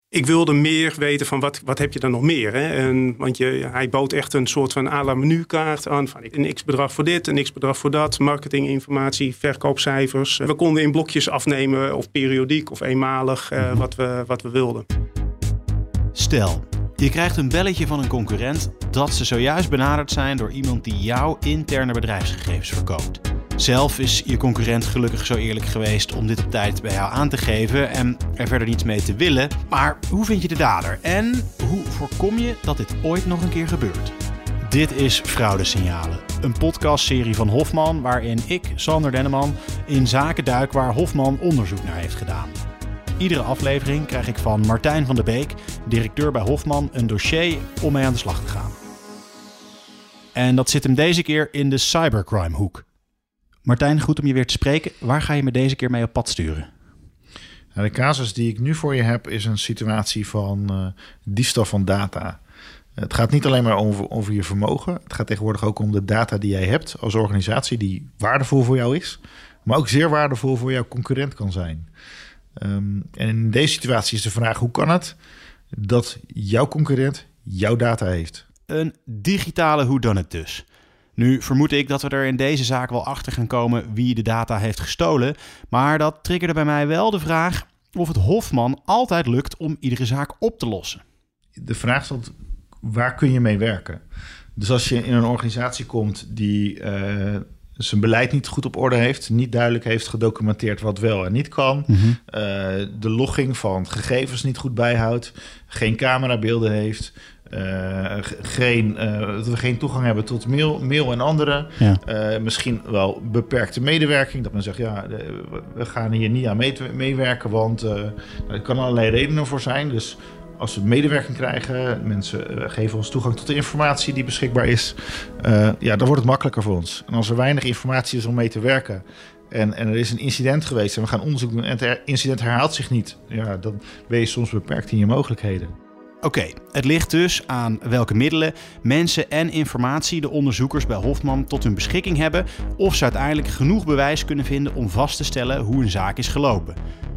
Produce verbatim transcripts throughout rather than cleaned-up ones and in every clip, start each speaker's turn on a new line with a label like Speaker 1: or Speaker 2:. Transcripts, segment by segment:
Speaker 1: Ik wilde meer weten van wat, wat heb je dan nog meer. Hè? En, want je, hij bood echt een soort van à la menukaart aan. Van een x-bedrag voor dit, een x-bedrag voor dat. Marketinginformatie, verkoopcijfers. We konden in blokjes afnemen of periodiek of eenmalig uh, wat, we, wat we wilden.
Speaker 2: Stel, je krijgt een belletje van een concurrent dat ze zojuist benaderd zijn door iemand die jouw interne bedrijfsgegevens verkoopt. Zelf is je concurrent gelukkig zo eerlijk geweest om dit op tijd bij jou aan te geven en er verder niets mee te willen. Maar hoe vind je de dader en hoe voorkom je dat dit ooit nog een keer gebeurt? Dit is Fraudesignalen, een podcastserie van Hofman waarin ik, Sander Denneman, in zaken duik waar Hofman onderzoek naar heeft gedaan. Iedere aflevering krijg ik van Martijn van de Beek, directeur bij Hofman, een dossier om mee aan de slag te gaan. En dat zit hem deze keer in de cybercrime hoek. Martijn, goed om je weer te spreken. Waar ga je me deze keer mee op pad sturen?
Speaker 3: Nou, de casus die ik nu voor je heb is een situatie van uh, diefstal van data. Het gaat niet alleen maar over, over je vermogen. Het gaat tegenwoordig ook om de data die jij hebt als organisatie, die waardevol voor jou is, maar ook zeer waardevol voor jouw concurrent kan zijn. Um, en in deze situatie is de vraag, hoe kan het dat jouw concurrent jouw data heeft?
Speaker 2: Een digitale whodunit dus. Nu vermoed ik dat we er in deze zaak wel achter gaan komen wie de data heeft gestolen. Maar dat triggerde bij mij wel de vraag of het Hofman altijd lukt om iedere zaak op te lossen.
Speaker 3: De vraag is altijd, waar kun je mee werken? Dus als je in een organisatie komt die uh, zijn beleid niet goed op orde heeft, niet duidelijk heeft gedocumenteerd wat wel en niet kan, mm-hmm. uh, de logging van gegevens niet goed bijhoudt, geen camerabeelden heeft, Uh, geen, uh, dat we geen toegang hebben tot mail, mail en andere. Ja. Uh, misschien wel beperkte medewerking. Dat men zegt, ja, we gaan hier niet aan mee, meewerken, want uh, er kan allerlei redenen voor zijn. Dus als we medewerking krijgen, mensen uh, geven ons toegang tot de informatie die beschikbaar is, uh, ja, dan wordt het makkelijker voor ons. En als er weinig informatie is om mee te werken, En, en er is een incident geweest en we gaan onderzoek doen en het incident herhaalt zich niet, ja, dan ben je soms beperkt in je mogelijkheden.
Speaker 2: Oké, okay, het ligt dus aan welke middelen, mensen en informatie de onderzoekers bij Hofman tot hun beschikking hebben, of ze uiteindelijk genoeg bewijs kunnen vinden om vast te stellen hoe een zaak is gelopen.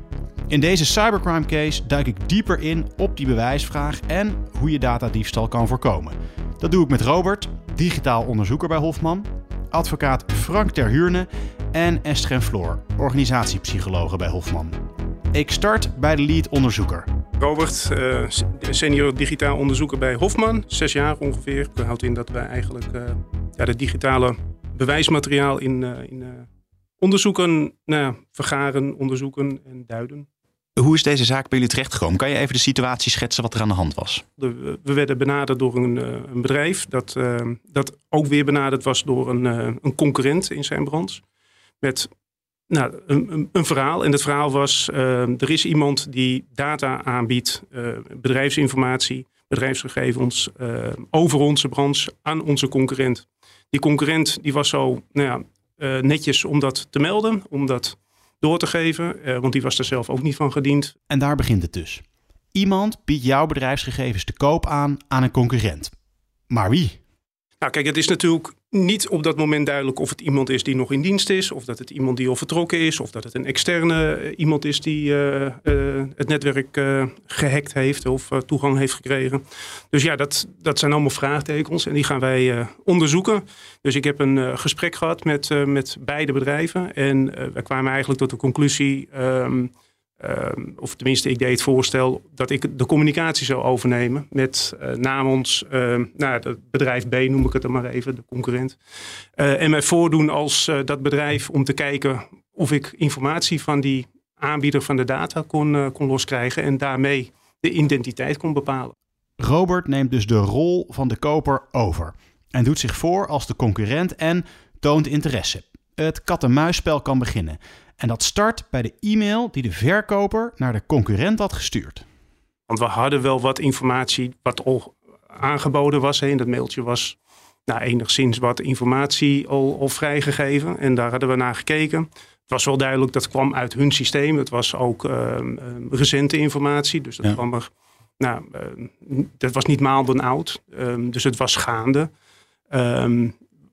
Speaker 2: In deze cybercrime case duik ik dieper in op die bewijsvraag en hoe je datadiefstal kan voorkomen. Dat doe ik met Robert, digitaal onderzoeker bij Hofman, advocaat Frank ter Huurne en Esther Floor, organisatiepsychologe bij Hofman. Ik start bij de lead onderzoeker.
Speaker 1: Robert, uh, senior digitaal onderzoeker bij Hofman, zes jaar ongeveer. Dat houdt in dat wij eigenlijk uh, ja, de digitale bewijsmateriaal in, uh, in uh, onderzoeken, nou, vergaren, onderzoeken en duiden.
Speaker 2: Hoe is deze zaak bij jullie terechtgekomen? Kan je even de situatie schetsen wat er aan de hand was?
Speaker 1: De, we werden benaderd door een, uh, een bedrijf dat, uh, dat ook weer benaderd was door een, uh, een concurrent in zijn branche. Met nou, een, een, een verhaal. En het verhaal was, uh, er is iemand die data aanbiedt, uh, bedrijfsinformatie, bedrijfsgegevens uh, over onze branche aan onze concurrent. Die concurrent die was zo nou ja, uh, netjes om dat te melden, om dat door te geven, uh, want die was er zelf ook niet van gediend.
Speaker 2: En daar begint het dus. Iemand biedt jouw bedrijfsgegevens te koop aan aan een concurrent. Maar wie?
Speaker 1: Nou kijk, het is natuurlijk niet op dat moment duidelijk of het iemand is die nog in dienst is, of dat het iemand die al vertrokken is, of dat het een externe uh, iemand is die uh, uh, het netwerk uh, gehackt heeft of uh, toegang heeft gekregen. Dus ja, dat, dat zijn allemaal vraagtekens en die gaan wij uh, onderzoeken. Dus ik heb een uh, gesprek gehad met, uh, met beide bedrijven en uh, we kwamen eigenlijk tot de conclusie, um, Um, of tenminste, ik deed het voorstel dat ik de communicatie zou overnemen met uh, namens uh, nou, het bedrijf B, noem ik het dan maar even, de concurrent. Uh, en mij voordoen als uh, dat bedrijf om te kijken of ik informatie van die aanbieder van de data kon, uh, kon loskrijgen en daarmee de identiteit kon bepalen.
Speaker 2: Robert neemt dus de rol van de koper over en doet zich voor als de concurrent en toont interesse. Het kat-en-muisspel kan beginnen. En dat start bij de e-mail die de verkoper naar de concurrent had gestuurd.
Speaker 1: Want we hadden wel wat informatie wat al aangeboden was. In dat mailtje was nou, enigszins wat informatie al, al vrijgegeven. En daar hadden we naar gekeken. Het was wel duidelijk, dat kwam uit hun systeem. Het was ook uh, uh, recente informatie. Dus dat ja. kwam er. Nou, uh, dat was niet maanden oud. Um, dus het was gaande. Um,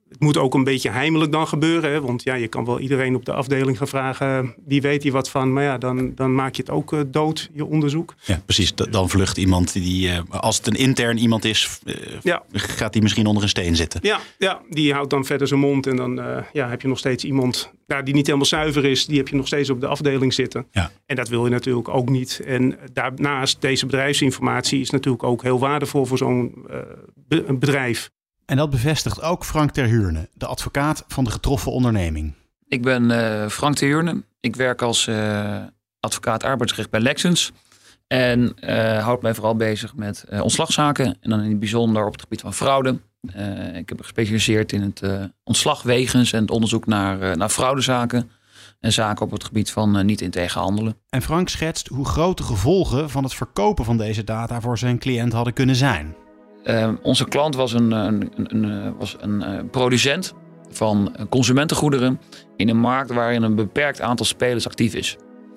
Speaker 1: Het moet ook een beetje heimelijk dan gebeuren. Hè? Want ja, je kan wel iedereen op de afdeling gaan vragen. Die weet hier wat van. Maar ja, dan, dan maak je het ook uh, dood, je onderzoek.
Speaker 2: Ja, precies. Dan vlucht iemand die... Uh, als het een intern iemand is, uh, ja. gaat die misschien onder een steen zitten.
Speaker 1: Ja, ja, die houdt dan verder zijn mond. En dan uh, ja, heb je nog steeds iemand nou, die niet helemaal zuiver is. Die heb je nog steeds op de afdeling zitten. Ja. En dat wil je natuurlijk ook niet. En daarnaast, deze bedrijfsinformatie is natuurlijk ook heel waardevol voor zo'n uh, be- bedrijf.
Speaker 2: En dat bevestigt ook Frank ter Huurne, de advocaat van de getroffen onderneming.
Speaker 4: Ik ben uh, Frank ter Huurne. Ik werk als uh, advocaat arbeidsrecht bij Lexens. En uh, houd mij vooral bezig met uh, ontslagzaken. En dan in het bijzonder op het gebied van fraude. Uh, ik heb me gespecialiseerd in het uh, ontslagwegens en het onderzoek naar, uh, naar fraudezaken. En zaken op het gebied van uh, niet integer handelen.
Speaker 2: En Frank schetst hoe groot de gevolgen van het verkopen van deze data voor zijn cliënt hadden kunnen zijn.
Speaker 4: Uh, onze klant was een, een, een, een, was een uh, producent van consumentengoederen in een markt waarin een beperkt aantal spelers actief is.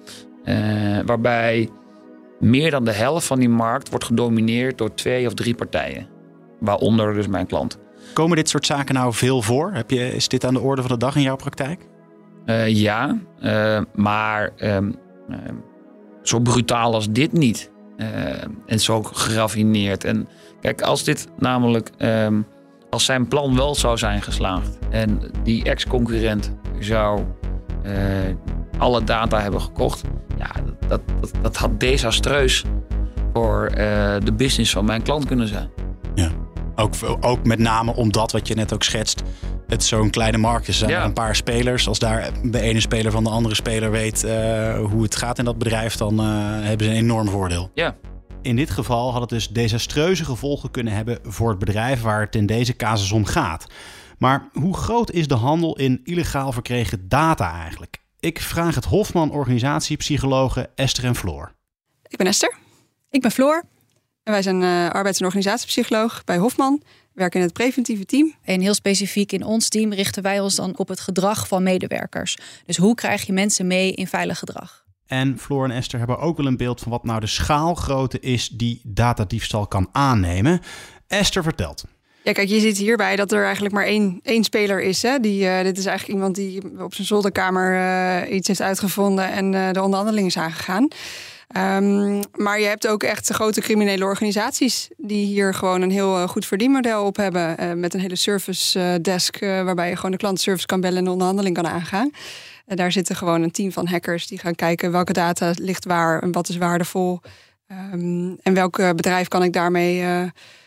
Speaker 4: Uh, waarbij meer dan de helft van die markt wordt gedomineerd door twee of drie partijen. Waaronder dus mijn klant.
Speaker 2: Komen dit soort zaken nou veel voor? Heb je, is dit aan de orde van de dag in jouw praktijk?
Speaker 4: Uh, ja, uh, maar uh, uh, zo brutaal als dit niet. Uh, en zo geraffineerd. En kijk, als dit namelijk, um, als zijn plan wel zou zijn geslaagd en die ex-concurrent zou uh, alle data hebben gekocht, ja, dat, dat, dat had desastreus voor uh, de business van mijn klant kunnen zijn.
Speaker 2: Ja, ook, ook met name omdat wat je net ook schetst, het zo'n kleine markt is. Er zijn ja. een paar spelers. Als daar de ene speler van de andere speler weet uh, hoe het gaat in dat bedrijf, dan uh, hebben ze een enorm voordeel.
Speaker 4: Ja.
Speaker 2: In dit geval had het dus desastreuze gevolgen kunnen hebben voor het bedrijf waar het in deze casus om gaat. Maar hoe groot is de handel in illegaal verkregen data eigenlijk? Ik vraag het Hofman organisatiepsychologen Esther en Floor.
Speaker 5: Ik ben Esther. Ik ben Floor. En wij zijn uh, arbeids- en organisatiepsycholoog bij Hofman. We werken in het preventieve team.
Speaker 6: En heel specifiek in ons team richten wij ons dan op het gedrag van medewerkers. Dus hoe krijg je mensen mee in veilig gedrag?
Speaker 2: En Floor en Esther hebben ook wel een beeld van wat nou de schaalgrootte is die datadiefstal kan aannemen. Esther vertelt.
Speaker 5: Ja, kijk, je ziet hierbij dat er eigenlijk maar één, één speler is. Hè? Die, uh, dit is eigenlijk iemand die op zijn zolderkamer uh, iets heeft uitgevonden en uh, de onderhandeling is aangegaan. Um, maar je hebt ook echt grote criminele organisaties die hier gewoon een heel uh, goed verdienmodel op hebben. Uh, met een hele service uh, desk uh, waarbij je gewoon de klantenservice kan bellen en de onderhandeling kan aangaan. Uh, daar zitten gewoon een team van hackers die gaan kijken welke data ligt waar en wat is waardevol. Um, en welk bedrijf kan ik daarmee uh,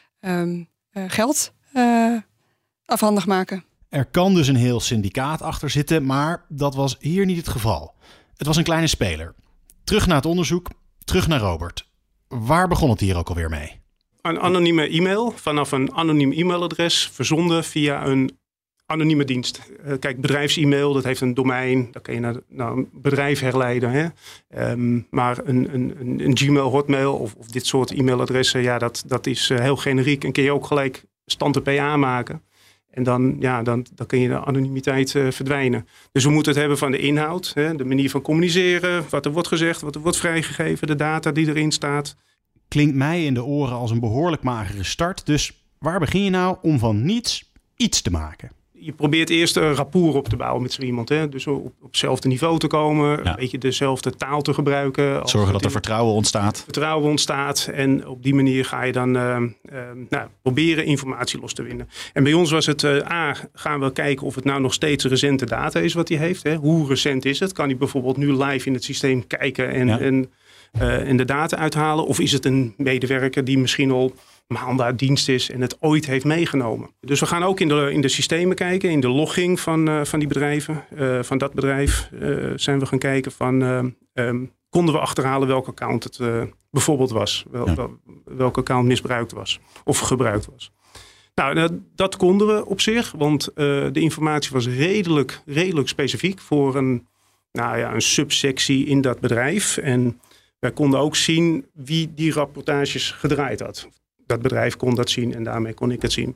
Speaker 5: um, uh, geld uh, afhandig maken.
Speaker 2: Er kan dus een heel syndicaat achter zitten, maar dat was hier niet het geval. Het was een kleine speler. Terug naar het onderzoek, terug naar Robert. Waar begon het hier ook alweer mee?
Speaker 1: Een anonieme e-mail vanaf een anoniem e-mailadres verzonden via een anonieme dienst. Uh, kijk, bedrijfs-e-mail, dat heeft een domein. Dat kan je naar, naar een bedrijf herleiden. Hè? Um, maar een, een, een Gmail, Hotmail of, of dit soort e-mailadressen, ja, dat, dat is uh, heel generiek. En kun je ook gelijk stand P A maken. En dan, ja, dan, dan kun je de anonimiteit uh, verdwijnen. Dus we moeten het hebben van de inhoud. Hè? De manier van communiceren, wat er wordt gezegd, wat er wordt vrijgegeven, de data die erin staat.
Speaker 2: Klinkt mij in de oren als een behoorlijk magere start. Dus waar begin je nou om van niets iets te maken?
Speaker 1: Je probeert eerst een rapport op te bouwen met zo iemand. Hè? Dus op, op hetzelfde niveau te komen. Ja. Een beetje dezelfde taal te gebruiken.
Speaker 2: Als Zorgen dat er vertrouwen ontstaat.
Speaker 1: Vertrouwen ontstaat. En op die manier ga je dan uh, uh, nou, proberen informatie los te winnen. En bij ons was het uh, A, gaan we kijken of het nou nog steeds recente data is wat hij heeft. Hè? Hoe recent is het? Kan hij bijvoorbeeld nu live in het systeem kijken en, ja. en, uh, en de data uithalen? Of is het een medewerker die misschien al maanden uit dienst is en het ooit heeft meegenomen. Dus we gaan ook in de, in de systemen kijken, in de logging van, uh, van die bedrijven. Uh, van dat bedrijf uh, zijn we gaan kijken van, uh, um, konden we achterhalen welk account het uh, bijvoorbeeld was. Wel, ja. wel, welk account misbruikt was of gebruikt was. Nou, dat, dat konden we op zich, want uh, de informatie was redelijk, redelijk specifiek voor een, nou ja, een subsectie in dat bedrijf. En wij konden ook zien wie die rapportages gedraaid had. Dat bedrijf kon dat zien en daarmee kon ik het zien.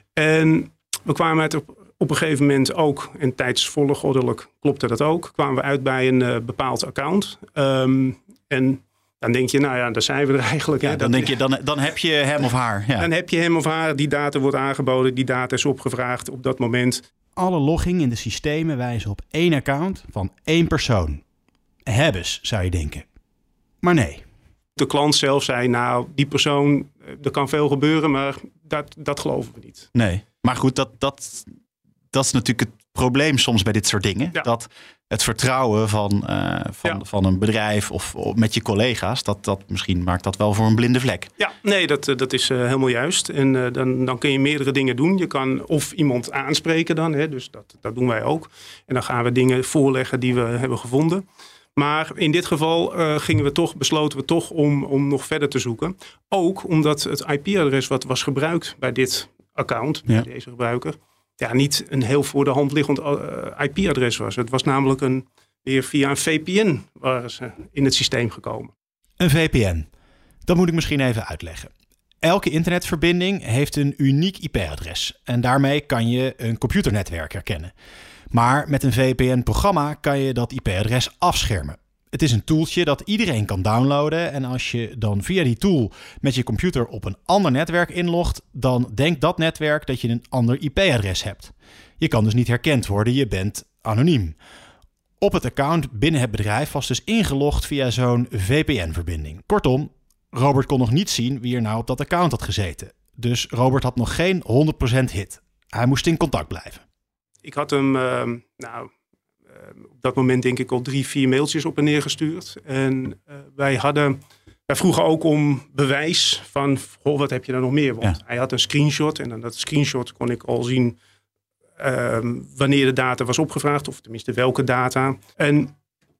Speaker 1: En we kwamen uit op, op een gegeven moment ook, en tijdsvolgordelijk klopte dat ook, kwamen we uit bij een uh, bepaald account. Um, en Dan denk je, nou ja, daar zijn we er eigenlijk.
Speaker 2: Ja,
Speaker 1: hè.
Speaker 2: dan,
Speaker 1: Dat,
Speaker 2: denk je, dan, dan heb je hem of haar. Ja.
Speaker 1: Dan heb je hem of haar, die data wordt aangeboden, die data is opgevraagd op dat moment.
Speaker 2: Alle logging in de systemen wijzen op één account van één persoon. Hebbes, zou je denken. Maar nee.
Speaker 1: De klant zelf zei, nou, die persoon, er kan veel gebeuren, maar dat, dat geloven we niet.
Speaker 2: Nee, maar goed, dat, dat, dat is natuurlijk het probleem soms bij dit soort dingen.
Speaker 1: Ja.
Speaker 2: Dat het vertrouwen van, uh, van,
Speaker 1: Ja.
Speaker 2: van een bedrijf of, of met je collega's, dat, dat misschien maakt dat wel voor een blinde vlek.
Speaker 1: Ja, nee, dat, dat is uh, helemaal juist. En uh, dan, dan kun je meerdere dingen doen. Je kan of iemand aanspreken dan, hè, dus dat, dat doen wij ook. En dan gaan we dingen voorleggen die we hebben gevonden. Maar in dit geval uh, gingen we toch, besloten we toch om, om nog verder te zoeken. Ook omdat het I P-adres wat was gebruikt bij dit account,
Speaker 2: Ja.
Speaker 1: bij deze gebruiker, ja, niet een heel voor de hand liggend uh, I P-adres was. Het was namelijk een, weer via een V P N waren ze in het systeem gekomen.
Speaker 2: Een V P N. Dat moet ik misschien even uitleggen. Elke internetverbinding heeft een uniek I P-adres. En daarmee kan je een computernetwerk herkennen. Maar met een V P N-programma kan je dat I P-adres afschermen. Het is een tooltje dat iedereen kan downloaden. En als je dan via die tool met je computer op een ander netwerk inlogt, dan denkt dat netwerk dat je een ander I P-adres hebt. Je kan dus niet herkend worden, je bent anoniem. Op het account binnen het bedrijf was dus ingelogd via zo'n V P N-verbinding. Kortom, Robert kon nog niet zien wie er nou op dat account had gezeten. Dus Robert had nog geen honderd procent hit. Hij moest in contact blijven.
Speaker 1: Ik had hem, uh, nou, uh, op dat moment denk ik al drie, vier mailtjes op en neer gestuurd. En uh, wij hadden, wij vroegen ook om bewijs van, goh, wat heb je dan nog meer? Want
Speaker 2: Ja.
Speaker 1: hij had een screenshot en aan dat screenshot kon ik al zien uh, wanneer de data was opgevraagd. Of tenminste welke data. En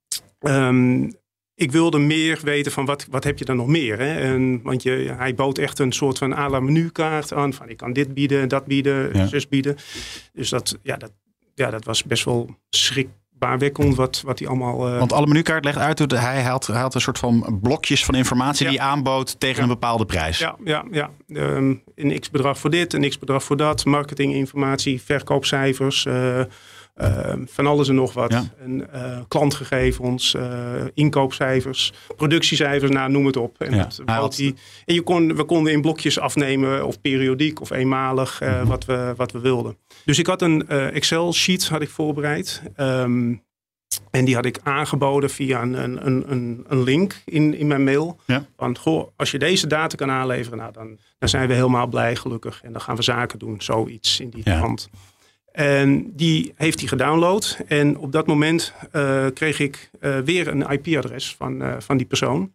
Speaker 1: um, ik wilde meer weten van wat, wat heb je dan nog meer. Hè? En, want je, hij bood echt een soort van à la menukaart aan. Van ik kan dit bieden, dat bieden,
Speaker 2: Ja.
Speaker 1: zus bieden. Dus dat, ja, dat, ja, dat was best wel schrikbaarwekkend wat, wat hij allemaal... Uh,
Speaker 2: Want alle menukaart legt uit, hoe de- hij had, hij had een soort van blokjes van informatie
Speaker 1: Ja.
Speaker 2: die hij aanbood tegen
Speaker 1: Ja.
Speaker 2: een bepaalde prijs.
Speaker 1: Ja, ja, ja. Um, een x-bedrag voor dit, een x-bedrag voor dat. Marketinginformatie, verkoopcijfers, uh, uh, van alles en nog wat.
Speaker 2: Ja.
Speaker 1: En, uh, klantgegevens, uh, inkoopcijfers, productiecijfers, nou, noem het op. En,
Speaker 2: Ja.
Speaker 1: dat
Speaker 2: Hij
Speaker 1: bood
Speaker 2: had-
Speaker 1: hij- en je kon, we konden in blokjes afnemen, of periodiek of eenmalig, uh,
Speaker 2: Mhm.
Speaker 1: wat, we, wat we wilden. Dus ik had een uh, Excel-sheet had ik voorbereid. Um, En die had ik aangeboden via een, een, een, een link in, in mijn mail.
Speaker 2: Ja.
Speaker 1: Van, goh, als je deze data kan aanleveren, nou, dan, dan zijn we helemaal blij, gelukkig. En dan gaan we zaken doen, zoiets in die
Speaker 2: Ja.
Speaker 1: hand. En die heeft hij gedownload. En op dat moment uh, kreeg ik uh, weer een I P-adres van, uh, van die persoon.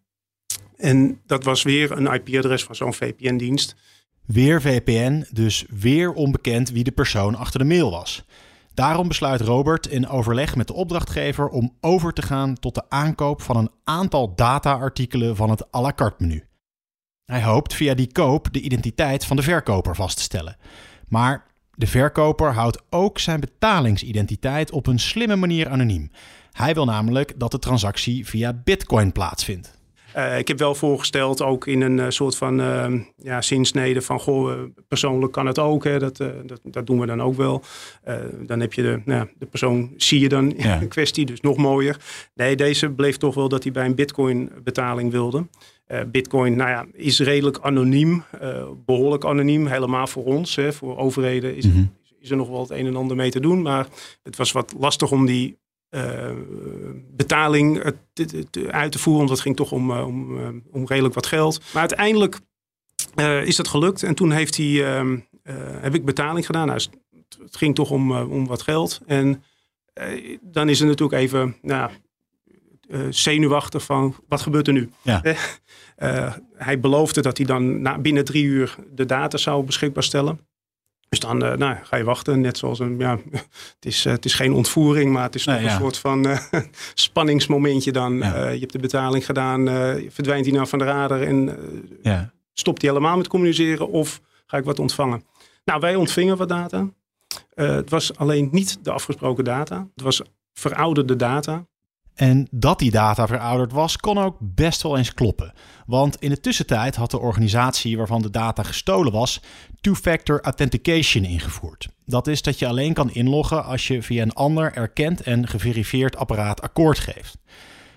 Speaker 1: En dat was weer een I P-adres van zo'n V P N-dienst.
Speaker 2: Weer V P N, dus weer onbekend wie de persoon achter de mail was. Daarom besluit Robert in overleg met de opdrachtgever om over te gaan tot de aankoop van een aantal data-artikelen van het à la carte menu. Hij hoopt via die koop de identiteit van de verkoper vast te stellen. Maar de verkoper houdt ook zijn betalingsidentiteit op een slimme manier anoniem. Hij wil namelijk dat de transactie via Bitcoin plaatsvindt.
Speaker 1: Uh, ik heb wel voorgesteld, ook in een uh, soort van uh, ja, zinsnede van, goh, uh, persoonlijk kan het ook. Hè, dat, uh, dat, dat doen we dan ook wel. Uh, dan heb je de, nou ja, de persoon, zie je dan
Speaker 2: Ja.
Speaker 1: in kwestie, dus nog mooier. Nee, deze bleef toch wel dat hij bij een bitcoin betaling wilde. Uh, bitcoin, nou ja, is redelijk anoniem, uh, behoorlijk anoniem, helemaal voor ons. Hè, voor overheden is,
Speaker 2: Mm-hmm.
Speaker 1: is er nog wel het een en ander mee te doen. Maar het was wat lastig om die Uh, betaling uh, te, te, uit te voeren. Want het ging toch om, uh, om, uh, om redelijk wat geld. Maar uiteindelijk uh, is dat gelukt. En toen heeft hij, uh, uh, heb ik betaling gedaan. Nou, het ging toch om, uh, om wat geld. En uh, dan is er natuurlijk even nou, uh, zenuwachtig van wat gebeurt er nu?
Speaker 2: Ja.
Speaker 1: Uh, hij beloofde dat hij dan na, binnen drie uur de data zou beschikbaar stellen. Dus dan uh, nou, ga je wachten, net zoals een, ja, het is, uh, het is geen ontvoering, maar het is
Speaker 2: Nee,
Speaker 1: toch
Speaker 2: ja.
Speaker 1: een soort van uh, spanningsmomentje dan.
Speaker 2: Ja.
Speaker 1: Uh, je hebt de betaling gedaan, uh, verdwijnt hij nou van de radar en uh,
Speaker 2: Ja.
Speaker 1: stopt hij helemaal met communiceren of ga ik wat ontvangen? Nou, wij ontvingen wat data. Uh, het was alleen niet de afgesproken data. Het was verouderde data.
Speaker 2: En dat die data verouderd was, kon ook best wel eens kloppen. Want in de tussentijd had de organisatie waarvan de data gestolen was two-factor authentication ingevoerd. Dat is dat je alleen kan inloggen als je via een ander erkend en geverifieerd apparaat akkoord geeft.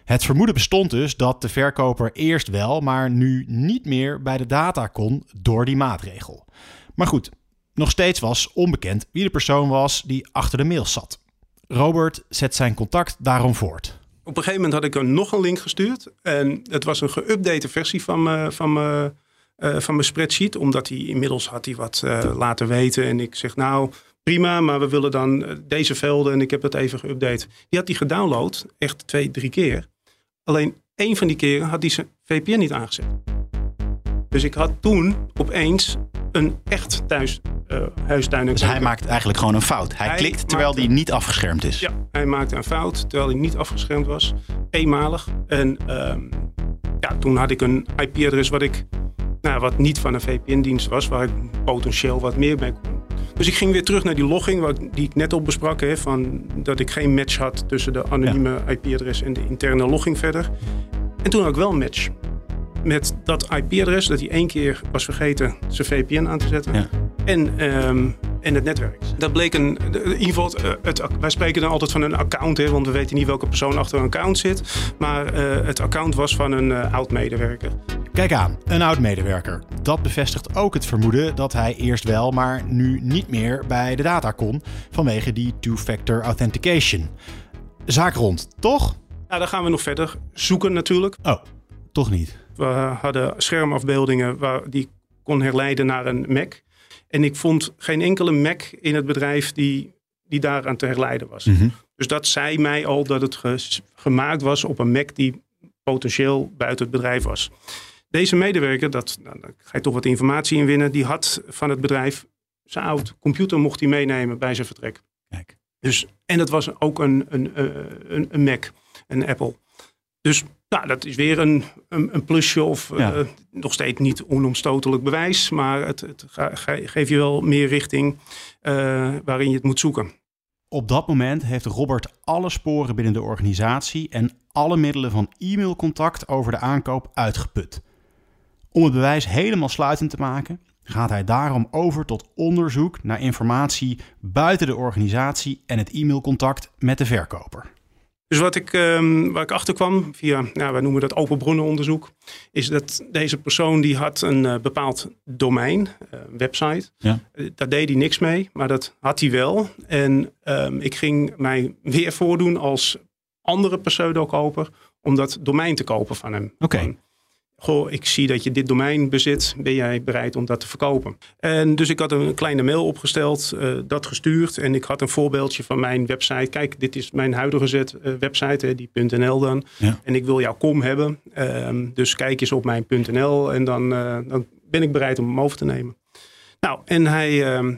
Speaker 2: Het vermoeden bestond dus dat de verkoper eerst wel, maar nu niet meer bij de data kon door die maatregel. Maar goed, nog steeds was onbekend wie de persoon was die achter de mails zat. Robert zet zijn contact daarom voort.
Speaker 1: Op een gegeven moment had ik er nog een link gestuurd. En het was een geüpdate versie van mijn, van mijn, uh, van mijn spreadsheet. Omdat hij inmiddels had hij wat uh, laten weten. En ik zeg nou prima, maar we willen dan deze velden. En ik heb het even geüpdate. Die had hij gedownload, echt twee, drie keer. Alleen één van die keren had hij zijn V P N niet aangezet. Dus ik had toen opeens een echt thuis, uh, huistuin.
Speaker 2: Dus hij maakt eigenlijk gewoon een fout. Hij, hij klikt terwijl maakte, hij niet afgeschermd is.
Speaker 1: Ja, hij maakte een fout terwijl hij niet afgeschermd was. Eenmalig. En um, ja, toen had ik een I P-adres wat ik, nou, wat niet van een V P N-dienst was, waar ik potentieel wat meer mee kon. Dus ik ging weer terug naar die logging waar, die ik net al besprak. Hè, van dat ik geen match had tussen de anonieme ja. I P-adres en de interne logging verder. En toen had ik wel een match. Met dat I P-adres, dat hij één keer was vergeten zijn V P N aan te zetten. Ja. En, um, en het netwerk. Dat bleek een, in ieder geval, het, wij spreken dan altijd van een account, hè, want we weten niet welke persoon achter een account zit. Maar uh, het account was van een uh, oud-medewerker.
Speaker 2: Kijk aan, een oud-medewerker. Dat bevestigt ook het vermoeden dat hij eerst wel, maar nu niet meer bij de data kon vanwege die two-factor authentication. Zaak rond, toch?
Speaker 1: Ja, dan gaan we nog verder zoeken natuurlijk.
Speaker 2: Oh, toch niet.
Speaker 1: We hadden schermafbeeldingen waar die kon herleiden naar een Mac. En ik vond geen enkele Mac in het bedrijf die, die daaraan te herleiden was. Mm-hmm. Dus dat zei mij al dat het ge- gemaakt was op een Mac die potentieel buiten het bedrijf was. Deze medewerker, dat, nou, daar ga je toch wat informatie in winnen, die had van het bedrijf zijn oud computer mocht hij meenemen bij zijn vertrek.
Speaker 2: Kijk.
Speaker 1: Dus, en dat was ook een, een, een, een Mac, een Apple. Dus nou, dat is weer een, een, een plusje of ja. uh, nog steeds niet onomstotelijk bewijs. Maar het, het geeft je wel meer richting uh, waarin je het moet zoeken.
Speaker 2: Op dat moment heeft Robert alle sporen binnen de organisatie en alle middelen van e-mailcontact over de aankoop uitgeput. Om het bewijs helemaal sluitend te maken, gaat hij daarom over tot onderzoek naar informatie buiten de organisatie en het e-mailcontact met de verkoper.
Speaker 1: Dus wat ik, um, waar ik achter kwam via, nou, wij noemen dat open bronnenonderzoek, is dat deze persoon die had een uh, bepaald domein, uh, website. Ja. Uh, daar deed hij niks mee, maar dat had hij wel. En um, ik ging mij weer voordoen als andere pseudokoper om dat domein te kopen van hem.
Speaker 2: Oké. Okay.
Speaker 1: Goh, ik zie dat je dit domein bezit. Ben jij bereid om dat te verkopen? En dus ik had een kleine mail opgesteld, uh, dat gestuurd. En ik had een voorbeeldje van mijn website. Kijk, dit is mijn huidige zet, uh, website, hè, die .n l dan. Ja. En ik wil jouw kom hebben. Um, dus kijk eens op mijn .nl en dan, uh, dan ben ik bereid om hem over te nemen. Nou, en hij... Uh,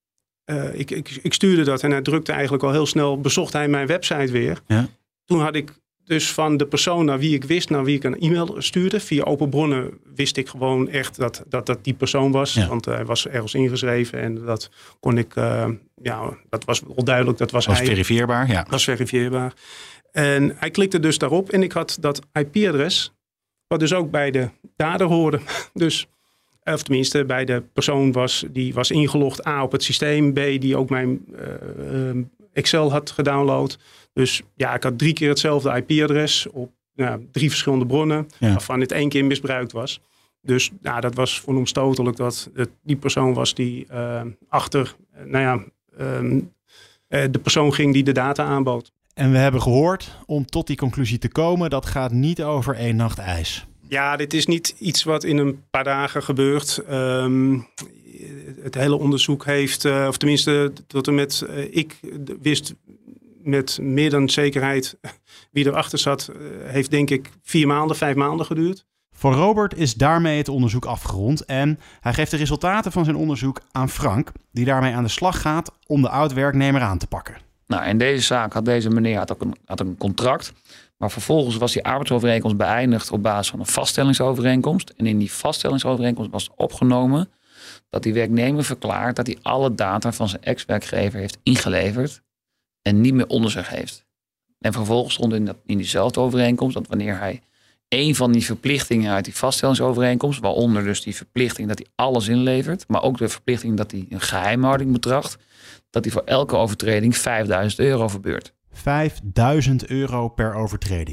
Speaker 1: uh, ik, ik, ik stuurde dat en hij drukte eigenlijk al heel snel, bezocht hij mijn website weer. Ja. Toen had ik... Dus van de persoon naar wie ik wist, naar wie ik een e-mail stuurde. Via open bronnen wist ik gewoon echt dat dat, dat die persoon was. Ja. Want hij was ergens ingeschreven en dat kon ik, uh, ja, dat was wel duidelijk. Dat was,
Speaker 2: was
Speaker 1: hij.
Speaker 2: verifieerbaar, ja.
Speaker 1: Dat was verifieerbaar. En hij klikte dus daarop en ik had dat I P-adres, wat dus ook bij de dader hoorde. Dus, of tenminste bij de persoon was die was ingelogd, A op het systeem, B die ook mijn uh, uh, Excel had gedownload. Dus ja, ik had drie keer hetzelfde I P-adres op nou, drie verschillende bronnen, ja. waarvan het één keer misbruikt was. Dus nou, dat was onomstotelijk dat het die persoon was die uh, achter uh, nou ja, um, uh, de persoon ging die de data aanbood.
Speaker 2: En we hebben gehoord, om tot die conclusie te komen, dat gaat niet over één nacht ijs.
Speaker 1: Ja, dit is niet iets wat in een paar dagen gebeurt. Um, het hele onderzoek heeft, uh, of tenminste tot en met uh, ik wist met meer dan zekerheid wie erachter zat, uh, heeft denk ik vier maanden, vijf maanden geduurd.
Speaker 2: Voor Robert is daarmee het onderzoek afgerond en hij geeft de resultaten van zijn onderzoek aan Frank, die daarmee aan de slag gaat om de oud-werknemer aan te pakken.
Speaker 4: Nou, in deze zaak had deze meneer had ook een, had een contract. Maar vervolgens was die arbeidsovereenkomst beëindigd op basis van een vaststellingsovereenkomst. En in die vaststellingsovereenkomst was opgenomen dat die werknemer verklaart dat hij alle data van zijn ex-werkgever heeft ingeleverd en niet meer onder zich heeft. En vervolgens stond in, dat, in diezelfde overeenkomst dat wanneer hij een van die verplichtingen uit die vaststellingsovereenkomst, waaronder dus die verplichting dat hij alles inlevert, maar ook de verplichting dat hij een geheimhouding betracht, dat hij voor elke overtreding vijfduizend euro verbeurt.
Speaker 2: vijfduizend euro per overtreding.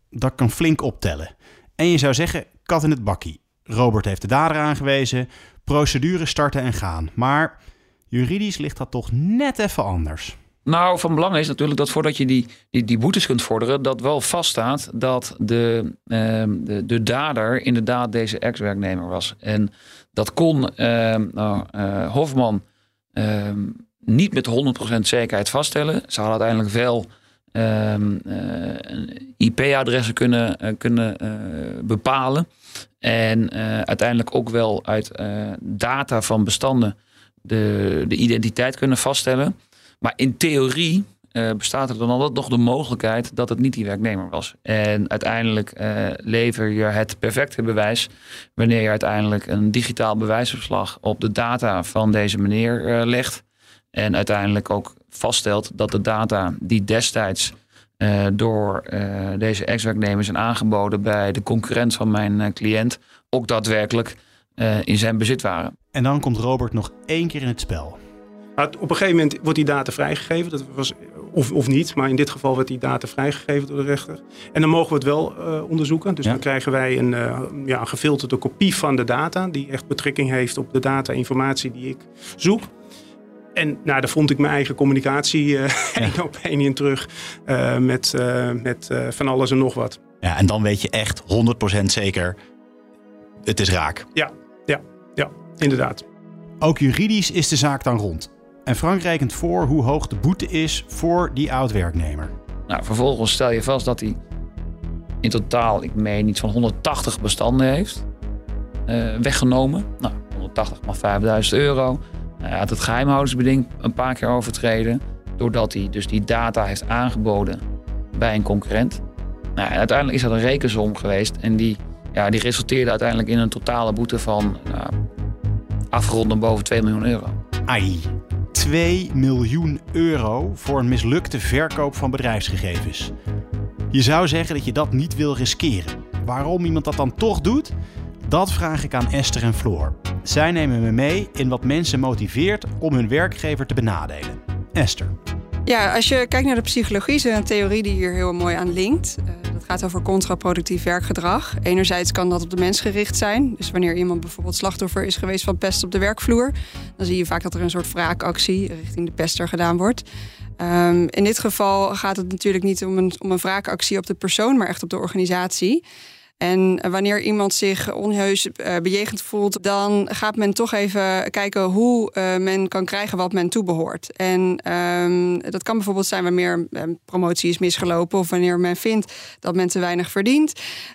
Speaker 2: Dat kan flink optellen. En je zou zeggen, kat in het bakkie. Robert heeft de dader aangewezen, procedure starten en gaan. Maar juridisch ligt dat toch net even anders.
Speaker 4: Nou, van belang is natuurlijk dat voordat je die, die, die boetes kunt vorderen, dat wel vaststaat dat de, uh, de, de dader inderdaad deze ex-werknemer was. En dat kon uh, nou, uh, Hofman uh, niet met honderd procent zekerheid vaststellen. Ze hadden uiteindelijk wel uh, uh, I P-adressen kunnen, uh, kunnen uh, bepalen. En uh, uiteindelijk ook wel uit uh, data van bestanden de, de identiteit kunnen vaststellen. Maar in theorie uh, bestaat er dan altijd nog de mogelijkheid dat het niet die werknemer was. En uiteindelijk uh, lever je het perfecte bewijs wanneer je uiteindelijk een digitaal bewijsverslag op de data van deze meneer uh, legt. En uiteindelijk ook vaststelt dat de data die destijds uh, door uh, deze ex-werknemer zijn aangeboden bij de concurrent van mijn uh, cliënt ook daadwerkelijk uh, in zijn bezit waren.
Speaker 2: En dan komt Robert nog één keer in het spel.
Speaker 1: Op een gegeven moment wordt die data vrijgegeven. Dat was, of, of niet, maar in dit geval werd die data vrijgegeven door de rechter. En dan mogen we het wel uh, onderzoeken. Dus ja. dan krijgen wij een, uh, ja, een gefilterde kopie van de data. Die echt betrekking heeft op de data-informatie die ik zoek. En nou, daar vond ik mijn eigen communicatie uh, ja. één op één in terug. Uh, met uh, met uh, van alles en nog wat.
Speaker 2: Ja, en dan weet je echt honderd procent zeker, het is raak.
Speaker 1: Ja, ja, ja, inderdaad.
Speaker 2: Ook juridisch is de zaak dan rond. En Frank rekent voor hoe hoog de boete is voor die oud-werknemer.
Speaker 4: Nou, vervolgens stel je vast dat hij in totaal, ik meen, iets van honderdtachtig bestanden heeft uh, weggenomen. Nou, honderdtachtig maal vijfduizend euro. Hij had het geheimhoudingsbeding een paar keer overtreden, doordat hij dus die data heeft aangeboden bij een concurrent. Nou, en uiteindelijk is dat een rekensom geweest en die, ja, die resulteerde uiteindelijk in een totale boete van nou, afgeronden boven twee miljoen euro.
Speaker 2: Ai, twee miljoen euro voor een mislukte verkoop van bedrijfsgegevens. Je zou zeggen dat je dat niet wil riskeren. Waarom iemand dat dan toch doet? Dat vraag ik aan Esther en Floor. Zij nemen me mee in wat mensen motiveert om hun werkgever te benadelen. Esther.
Speaker 5: Ja, als je kijkt naar de psychologie, is er een theorie die hier heel mooi aan linkt. Uh, dat gaat over contraproductief werkgedrag. Enerzijds kan dat op de mens gericht zijn. Dus wanneer iemand bijvoorbeeld slachtoffer is geweest van pest op de werkvloer, dan zie je vaak dat er een soort wraakactie richting de pester gedaan wordt. Um, in dit geval gaat het natuurlijk niet om een, om een wraakactie op de persoon, maar echt op de organisatie. En wanneer iemand zich onheus uh, bejegend voelt, dan gaat men toch even kijken hoe uh, men kan krijgen wat men toebehoort. En um, dat kan bijvoorbeeld zijn wanneer een promotie is misgelopen of wanneer men vindt dat men te weinig verdient.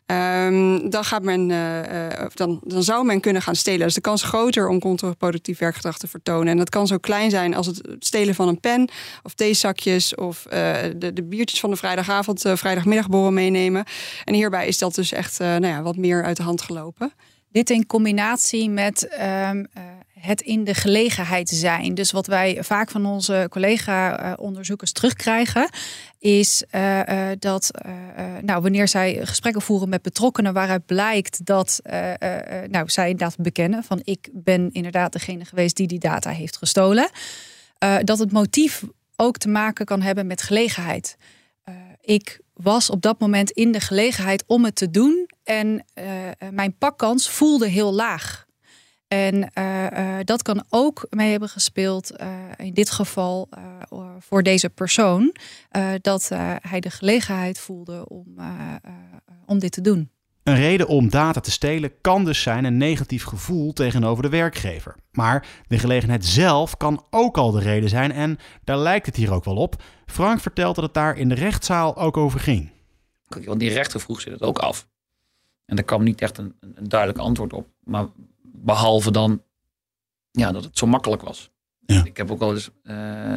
Speaker 5: Um, dan, gaat men, uh, uh, dan, dan zou men kunnen gaan stelen. Dus de kans groter om contraproductief werkgedrag te vertonen. En dat kan zo klein zijn als het stelen van een pen of theezakjes of uh, de, de biertjes van de vrijdagavond, uh, vrijdagmiddagborrel meenemen. En hierbij is dat dus echt Uh, nou ja, wat meer uit de hand gelopen.
Speaker 6: Dit in combinatie met um, uh, het in de gelegenheid zijn. Dus wat wij vaak van onze collega-onderzoekers terugkrijgen, is uh, uh, dat uh, uh, nou, wanneer zij gesprekken voeren met betrokkenen waaruit blijkt dat uh, uh, nou, zij inderdaad bekennen van ik ben inderdaad degene geweest die die data heeft gestolen. Uh, dat het motief ook te maken kan hebben met gelegenheid. Uh, ik was op dat moment in de gelegenheid om het te doen. En uh, mijn pakkans voelde heel laag. En uh, uh, dat kan ook mee hebben gespeeld, uh, in dit geval uh, voor deze persoon, uh, dat uh, hij de gelegenheid voelde om, uh, uh, om dit te doen.
Speaker 2: Een reden om data te stelen kan dus zijn een negatief gevoel tegenover de werkgever. Maar de gelegenheid zelf kan ook al de reden zijn en daar lijkt het hier ook wel op. Frank vertelt dat het daar in de rechtszaal ook over ging.
Speaker 4: Want die rechter vroeg zich het ook af. En daar kwam niet echt een, een duidelijk antwoord op. Maar behalve dan ja, dat het zo makkelijk was. Ja. Ik heb ook wel eens uh, uh,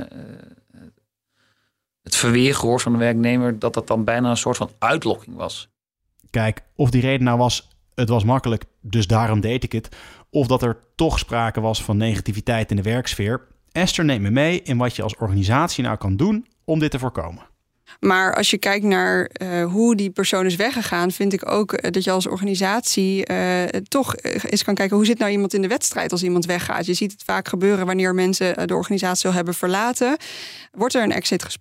Speaker 4: het verweer gehoord van de werknemer dat dat dan bijna een soort van uitlokking was.
Speaker 2: Kijk, of die reden nou was, het was makkelijk, dus daarom deed ik het. Of dat er toch sprake was van negativiteit in de werksfeer. Esther neemt me mee in wat je als organisatie nou kan doen om dit te voorkomen.
Speaker 5: Maar als je kijkt naar uh, hoe die persoon is weggegaan, vind ik ook uh, dat je als organisatie uh, toch eens kan kijken hoe zit nou iemand in de wedstrijd als iemand weggaat. Je ziet het vaak gebeuren wanneer mensen de organisatie al hebben verlaten. Wordt er een exitgesprek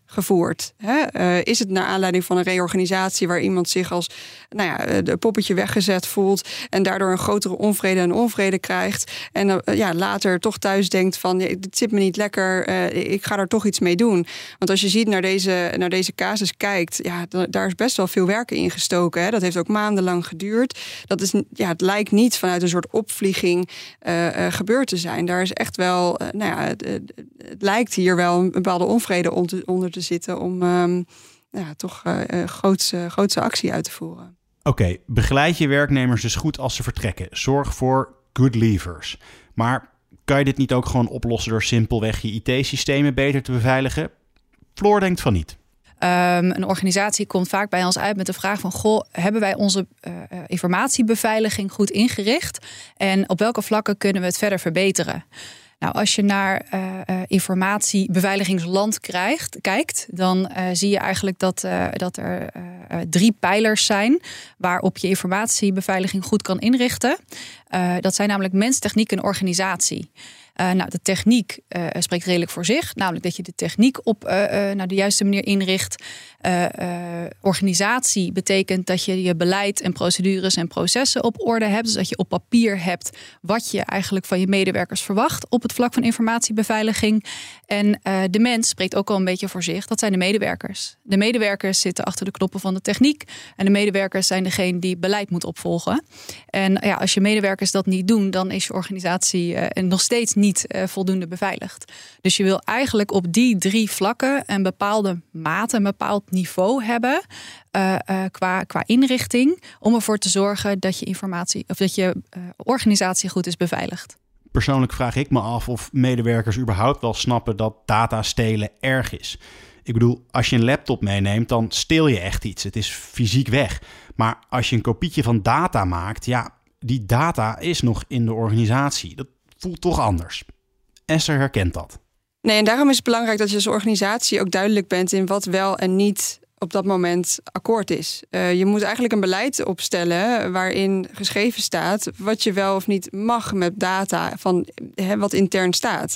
Speaker 5: gevoerd? Hè? Uh, is het naar aanleiding van een reorganisatie waar iemand zich als nou ja, de poppetje weggezet voelt en daardoor een grotere onvrede en onvrede krijgt en uh, ja, later toch thuis denkt van dit zit me niet lekker, uh, ik ga er toch iets mee doen. Want als je ziet naar deze, naar deze casus kijkt, ja, d- daar is best wel veel werk in gestoken. Hè? Dat heeft ook maandenlang geduurd. Dat is, ja, het lijkt niet vanuit een soort opvlieging uh, uh, gebeurd te zijn. Daar is echt wel, uh, nou ja, het, het, het lijkt hier wel een bepaalde onvrede on te, onder te zitten om um, ja, toch uh, uh, grootse, grootse actie uit te voeren.
Speaker 2: Oké, okay, begeleid je werknemers dus goed als ze vertrekken. Zorg voor good leavers. Maar kan je dit niet ook gewoon oplossen door simpelweg je I T-systemen beter te beveiligen? Floor denkt van niet.
Speaker 6: Um, een organisatie komt vaak bij ons uit met de vraag van, goh, hebben wij onze uh, informatiebeveiliging goed ingericht? En op welke vlakken kunnen we het verder verbeteren? Nou, als je naar uh, uh, informatiebeveiligingsland krijgt, kijkt, dan uh, zie je eigenlijk dat, uh, dat er uh, uh, drie pijlers zijn waarop je informatiebeveiliging goed kan inrichten. Uh, dat zijn namelijk mens, techniek en organisatie. Uh, nou, de techniek uh, spreekt redelijk voor zich. Namelijk dat je de techniek op uh, uh, nou, de juiste manier inricht. Uh, uh, organisatie betekent dat je je beleid en procedures en processen op orde hebt. Dus dat je op papier hebt wat je eigenlijk van je medewerkers verwacht op het vlak van informatiebeveiliging. En uh, de mens spreekt ook al een beetje voor zich. Dat zijn de medewerkers. De medewerkers zitten achter de knoppen van de techniek. En de medewerkers zijn degene die beleid moet opvolgen. En ja, als je medewerkers dat niet doen, dan is je organisatie uh, nog steeds niet uh, voldoende beveiligd. Dus je wil eigenlijk op die drie vlakken een bepaalde mate, een bepaald niveau hebben uh, uh, qua, qua inrichting, om ervoor te zorgen dat je informatie of dat je uh, organisatie goed is beveiligd.
Speaker 2: Persoonlijk vraag ik me af of medewerkers überhaupt wel snappen dat data stelen erg is. Ik bedoel, als je een laptop meeneemt, dan steel je echt iets. Het is fysiek weg. Maar als je een kopietje van data maakt, ja, die data is nog in de organisatie. Dat voelt toch anders. Esther herkent dat.
Speaker 5: Nee, en daarom is het belangrijk dat je als organisatie ook duidelijk bent in wat wel en niet op dat moment akkoord is. Uh, je moet eigenlijk een beleid opstellen waarin geschreven staat wat je wel of niet mag met data van hè, wat intern staat.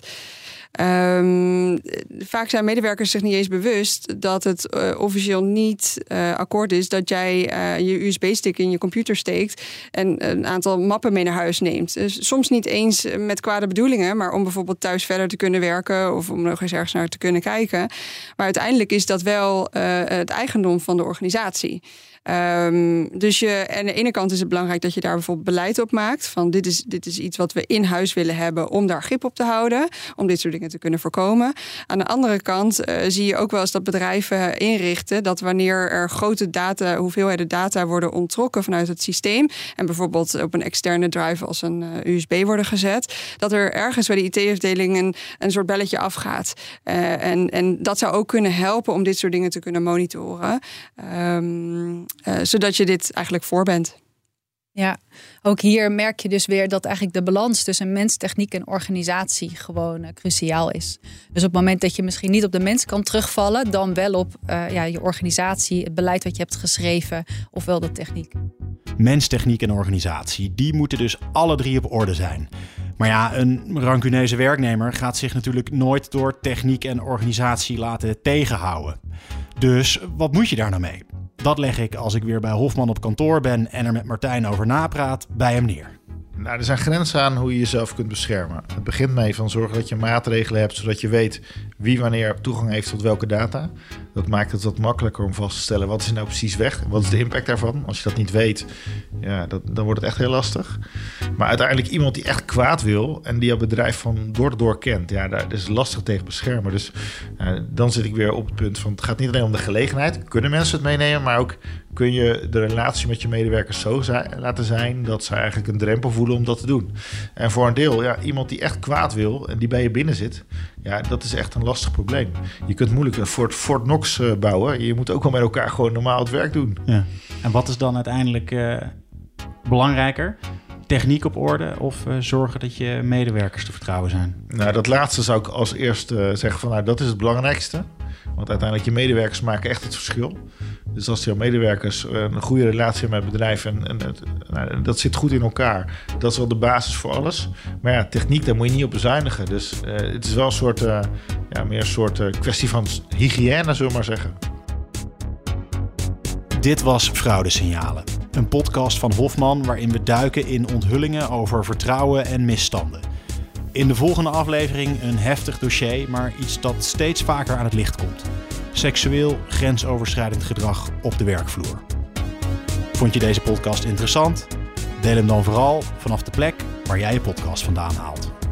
Speaker 5: Um, vaak zijn medewerkers zich niet eens bewust dat het uh, officieel niet uh, akkoord is dat jij uh, je U S B-stick in je computer steekt en een aantal mappen mee naar huis neemt. Dus soms niet eens met kwade bedoelingen, maar om bijvoorbeeld thuis verder te kunnen werken of om nog eens ergens naar te kunnen kijken. Maar uiteindelijk is dat wel uh, het eigendom van de organisatie. Um, dus je, aan de ene kant is het belangrijk dat je daar bijvoorbeeld beleid op maakt. Van dit is, dit is iets wat we in huis willen hebben om daar grip op te houden. Om dit soort dingen te kunnen voorkomen. Aan de andere kant uh, zie je ook wel eens dat bedrijven inrichten dat wanneer er grote data, hoeveelheden data worden onttrokken vanuit het systeem. En bijvoorbeeld op een externe drive als een uh, U S B worden gezet. Dat er ergens bij de I T-afdeling een, een soort belletje afgaat. Uh, en, en dat zou ook kunnen helpen om dit soort dingen te kunnen monitoren. Um, Uh, zodat je dit eigenlijk voor bent.
Speaker 6: Ja, ook hier merk je dus weer dat eigenlijk de balans tussen mens, techniek en organisatie gewoon uh, cruciaal is. Dus op het moment dat je misschien niet op de mens kan terugvallen, dan wel op uh, ja, je organisatie, het beleid wat je hebt geschreven, ofwel de techniek.
Speaker 2: Mens, techniek en organisatie, die moeten dus alle drie op orde zijn. Maar ja, een rancuneuze werknemer gaat zich natuurlijk nooit door techniek en organisatie laten tegenhouden. Dus wat moet je daar nou mee? Dat leg ik als ik weer bij Hofman op kantoor ben en er met Martijn over napraat bij hem neer.
Speaker 3: Nou, er zijn grenzen aan hoe je jezelf kunt beschermen. Het begint mee van zorgen dat je maatregelen hebt, zodat je weet wie wanneer toegang heeft tot welke data. Dat maakt het wat makkelijker om vast te stellen wat is nou precies weg en wat is de impact daarvan. Als je dat niet weet, ja, dat, dan wordt het echt heel lastig. Maar uiteindelijk iemand die echt kwaad wil en die jouw bedrijf van door en door kent, ja, daar is lastig tegen beschermen. Dus uh, dan zit ik weer op het punt van het gaat niet alleen om de gelegenheid. Kunnen mensen het meenemen, maar ook kun je de relatie met je medewerkers zo zijn, laten zijn dat ze eigenlijk een drempel voelen om dat te doen. En voor een deel, ja, iemand die echt kwaad wil en die bij je binnen zit, ja, dat is echt een lastig probleem. Je kunt moeilijk een Fort, Fort Knox uh, bouwen. Je moet ook wel met elkaar gewoon normaal het werk doen.
Speaker 2: Ja. En wat is dan uiteindelijk uh, belangrijker? Techniek op orde of uh, zorgen dat je medewerkers te vertrouwen zijn?
Speaker 3: Nou, dat laatste zou ik als eerste uh, zeggen van, nou, dat is het belangrijkste. Want uiteindelijk je medewerkers maken echt het verschil. Dus als jouw medewerkers een goede relatie hebben met het bedrijf en, en het, nou, dat zit goed in elkaar, dat is wel de basis voor alles. Maar ja, techniek, daar moet je niet op bezuinigen. Dus uh, het is wel een soort, uh, ja, meer een soort uh, kwestie van hygiëne, zullen we maar zeggen.
Speaker 2: Dit was Fraudesignalen, een podcast van Hofman waarin we duiken in onthullingen over vertrouwen en misstanden. In de volgende aflevering een heftig dossier, maar iets dat steeds vaker aan het licht komt. Seksueel grensoverschrijdend gedrag op de werkvloer. Vond je deze podcast interessant? Deel hem dan vooral vanaf de plek waar jij je podcast vandaan haalt.